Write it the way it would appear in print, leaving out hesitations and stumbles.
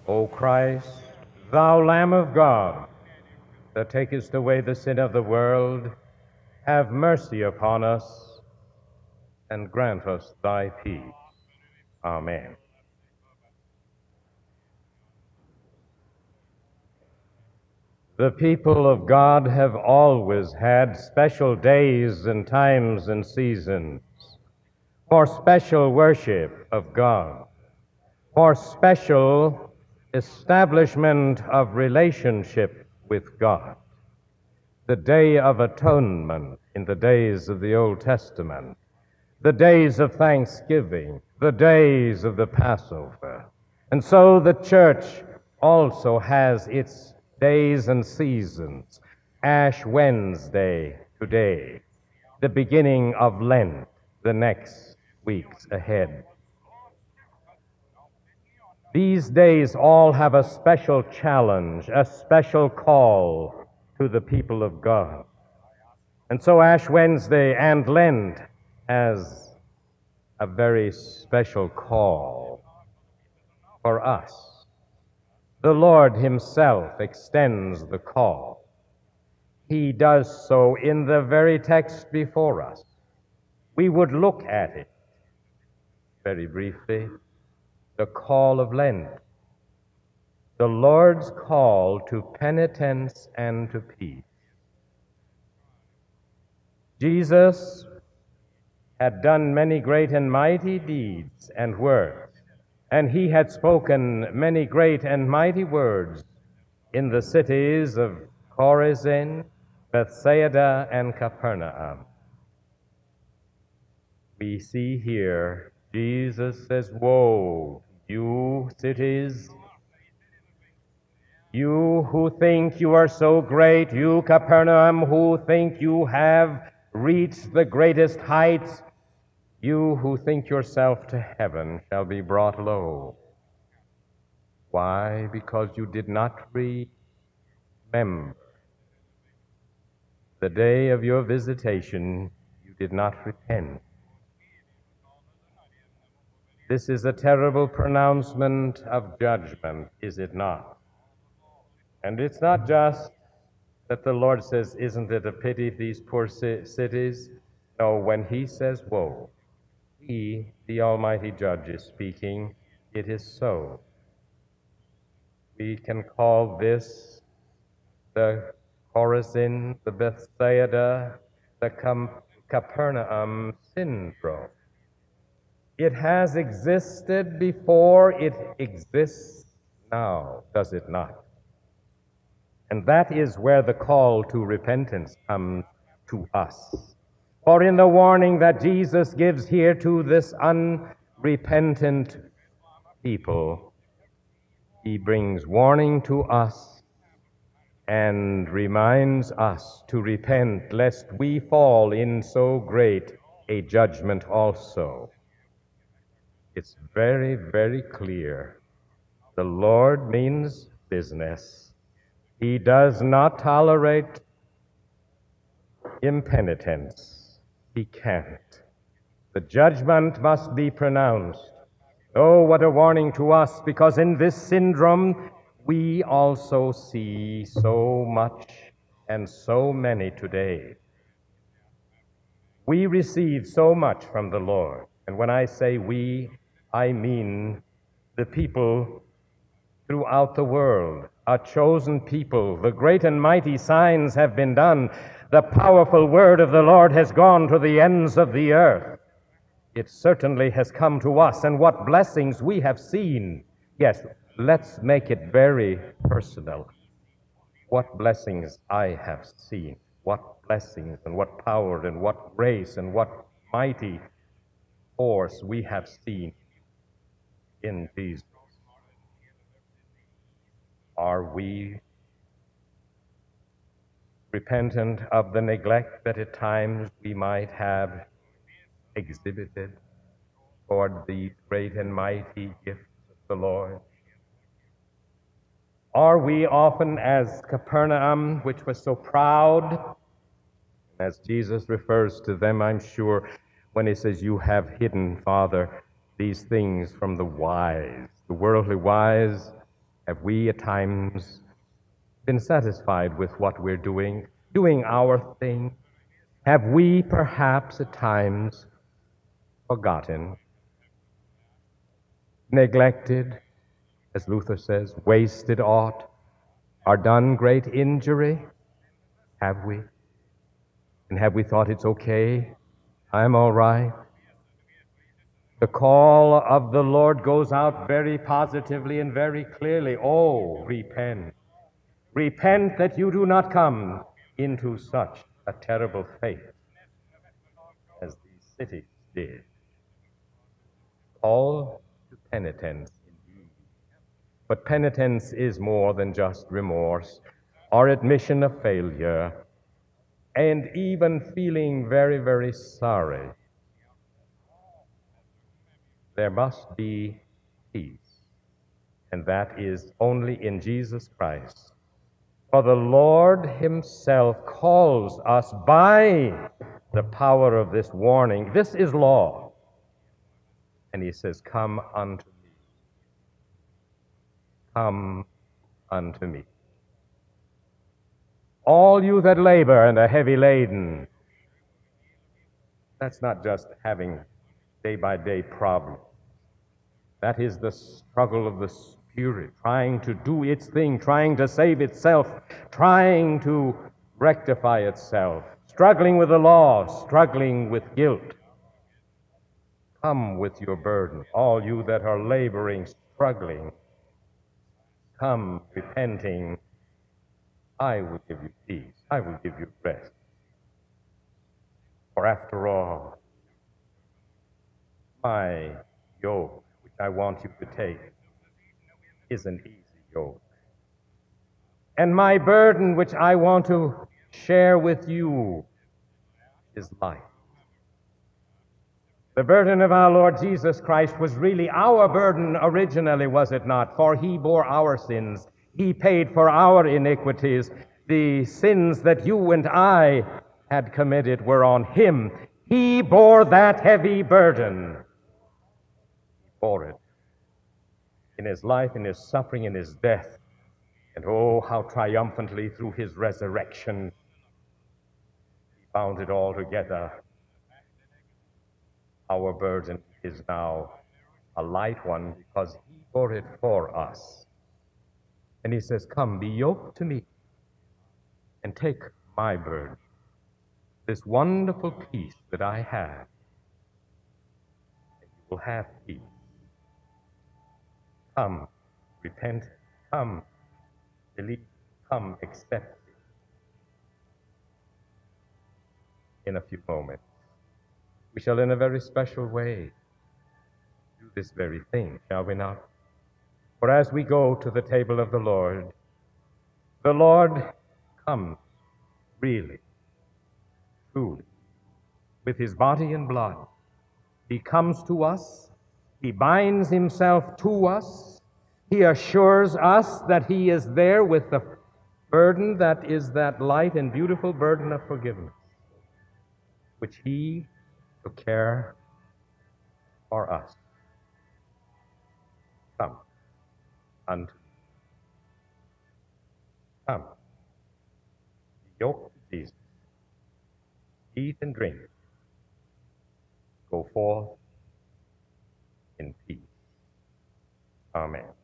O Christ, thou Lamb of God, that takest away the sin of the world, have mercy upon us and grant us thy peace. Amen. The people of God have always had special days and times and seasons for special worship of God, for special establishment of relationship with God. The Day of Atonement in the days of the Old Testament, the days of Thanksgiving, the days of the Passover. And so the church also has its days and seasons. Ash Wednesday today, the beginning of Lent the next weeks ahead. These days all have a special challenge, a special call to the people of God. And so Ash Wednesday and Lent has a very special call for us. The Lord himself extends the call. He does so in the very text before us. We would look at it very briefly. The call of Lent, the Lord's call to penitence and to peace. Jesus had done many great and mighty deeds and works, and he had spoken many great and mighty words in the cities of Chorazin, Bethsaida, and Capernaum. We see here Jesus says, "Woe, you cities, you who think you are so great, you Capernaum who think you have reached the greatest heights, you who think yourself to heaven shall be brought low." Why? Because you did not remember the day of your visitation, you did not repent. This is a terrible pronouncement of judgment, is it not? And it's not just that the Lord says, "Isn't it a pity these poor cities?" No, when he says, "Woe," he, the Almighty Judge, is speaking. It is so. We can call this the Chorazin, the Bethsaida, the Capernaum syndrome. It has existed before, it exists now, does it not? And that is where the call to repentance comes to us. For in the warning that Jesus gives here to this unrepentant people, he brings warning to us and reminds us to repent, lest we fall in so great a judgment also. It's very, very clear. The Lord means business. He does not tolerate impenitence. He can't. The judgment must be pronounced. Oh, what a warning to us, because in this syndrome we also see so much and so many today. We receive so much from the Lord. And when I say we, I mean the people throughout the world, a chosen people. The great and mighty signs have been done. The powerful word of the Lord has gone to the ends of the earth. It certainly has come to us, and what blessings we have seen. Yes, let's make it very personal. What blessings I have seen. What blessings and what power and what grace and what mighty force we have seen in Jesus. Are we repentant of the neglect that at times we might have exhibited toward the great and mighty gifts of the Lord? Are we often as Capernaum, which was so proud, as Jesus refers to them, I'm sure, when he says, "You have hidden, Father, these things from the wise," the worldly wise, Have we at times been satisfied with what we're doing our thing? Have we perhaps at times forgotten, neglected, as Luther says, wasted aught, or done great injury? Have we? And have we thought it's okay? I'm all right. The call of the Lord goes out very positively and very clearly. Oh, repent. Repent that you do not come into such a terrible fate as these cities did. Call to penitence indeed. But penitence is more than just remorse or admission of failure and even feeling very, very sorry. There must be peace, and that is only in Jesus Christ. For the Lord himself calls us by the power of this warning. This is law. And he says, come unto me. Come unto me. All you that labor and are heavy laden. That's not just having day-by-day problems. That is the struggle of the Spirit, trying to do its thing, trying to save itself, trying to rectify itself, struggling with the law, struggling with guilt. Come with your burden, all you that are laboring, struggling. Come repenting. I will give you peace. I will give you rest. For after all, my yoke, which I want you to take, is an easy yoke. And my burden, which I want to share with you, is light. The burden of our Lord Jesus Christ was really our burden originally, was it not? For he bore our sins. He paid for our iniquities. The sins that you and I had committed were on him. He bore that heavy burden. He bore it in his life, in his suffering, in his death. And oh, how triumphantly through his resurrection he bound it all together. Our burden is now a light one because he bore it for us. And he says, come, be yoked to me and take my burden, this wonderful peace that I have, and you will have peace. Come, repent, come, believe, come, accept it. In a few moments, we shall in a very special way do this very thing, shall we not? For as we go to the table of the Lord comes really, truly, with his body and blood. He comes to us. He binds himself to us. He assures us that he is there with the burden that is that light and beautiful burden of forgiveness, which he took care for us. Come unto me. Come. Be yoked to Jesus. Eat and drink. Go forth in peace. Amen.